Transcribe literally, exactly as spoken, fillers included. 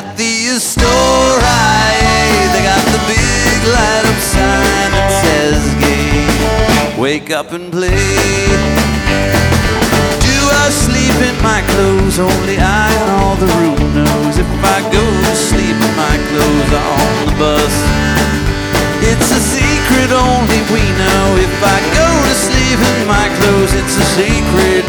At the Astoria, they got the big light up sign that says gay. Wake up and play. Do I sleep in my clothes? Only I and all the room knows. If I go to sleep in my clothes on the bus, it's a secret only we know. If I go to sleep in my clothes, it's a secret